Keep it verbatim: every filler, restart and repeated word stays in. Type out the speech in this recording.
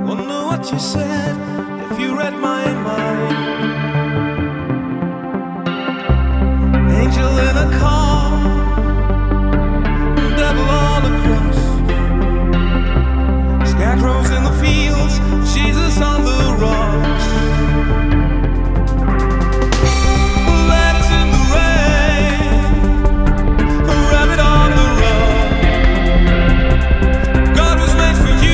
Wonder what you said if you read my mind.